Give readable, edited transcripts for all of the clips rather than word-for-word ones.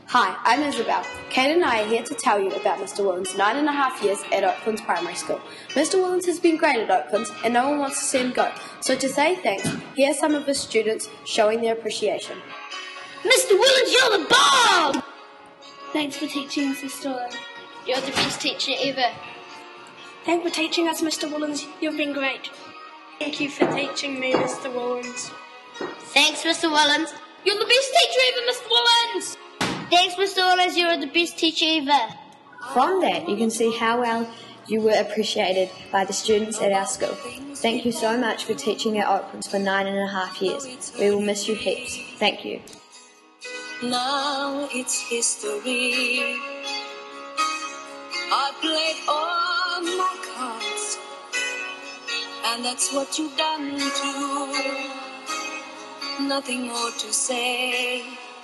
Hi, I'm Isabel. Kate and I are here to tell you about Mr. Willens' 9.5 years at Oaklands Primary School. Mr. Willens has been great at Oaklands and no one wants to see him go. So to say thanks, here are some of his students showing their appreciation. Mr. Willens, you're the bomb! Thanks for teaching us, Mr. Willens. You're the best teacher ever. Thanks for teaching us, Mr. Willens. You've been great. Thank you for teaching me, Mr. Willens. Thanks, Mr. Willens. You're the best teacher ever, Mr. Willens. Thanks, Mr. Willens. You're the best teacher ever. From that, you can see how well you were appreciated by the students at our school. Thank you so much for teaching at Oaklands for 9.5 years. We will miss you heaps. Thank you. Now it's history. I played all my cards, and that's what you've done too. Nothing more to say,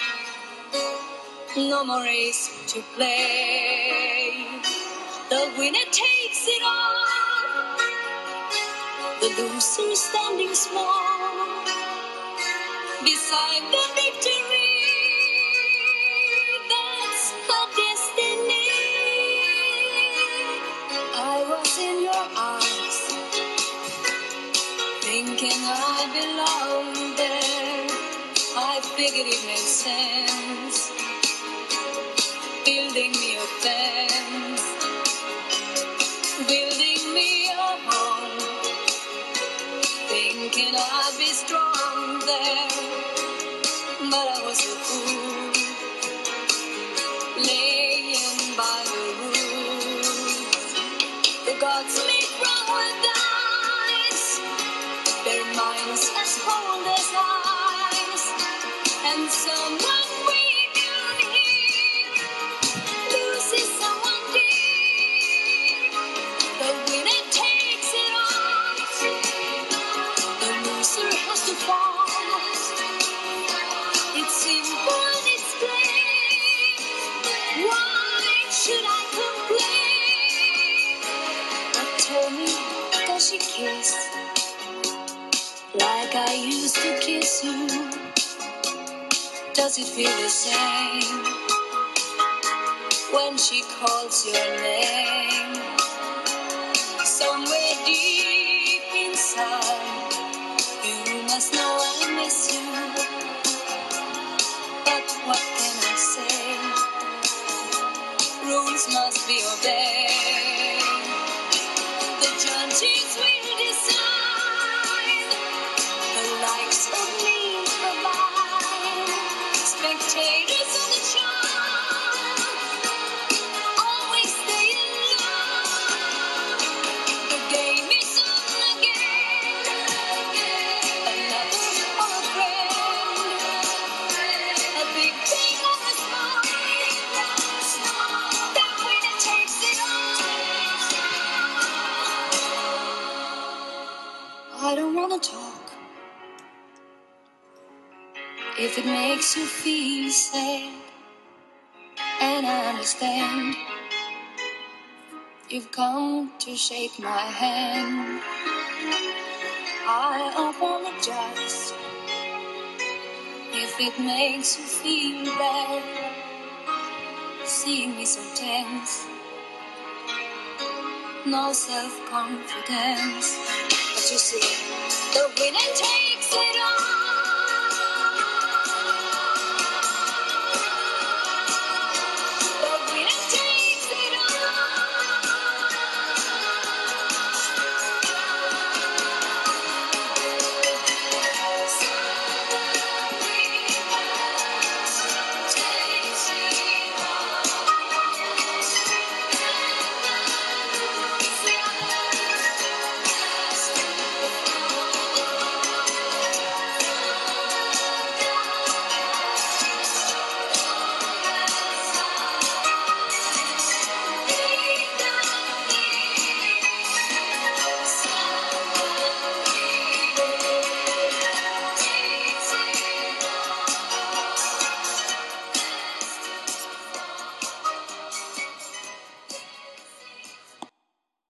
no more race to play. The winner takes it all, the loser standing small beside the victory. That's our destiny. I was in your arms, thinking I belonged there. I figured it made sense, building me a fence, building me a home, thinking I'd be strong there, but I was a fool, laying by the rules. The gods made wrong with eyes, their minds as cold as ice, and someone we knew here loses someone dear. The winner takes it all, the loser has to fall. It's simple and it's plain. Why should I complain? But tell me, does she kiss like I used to kiss you? Does it feel the same when she calls your name? Somewhere deep inside, you must know I miss you. But what can I say? Rules must be obeyed. The judges will decide, the likes of me provide. Spectators of the show always stay in love. The game is on again. Another or a friend, a big thing or a small, the winner takes it all. I don't wanna talk if it makes you feel sad, and I understand you've come to shake my hand. I apologize if it makes you feel bad, seeing me so tense, no self-confidence. But you see, the winner takes it all.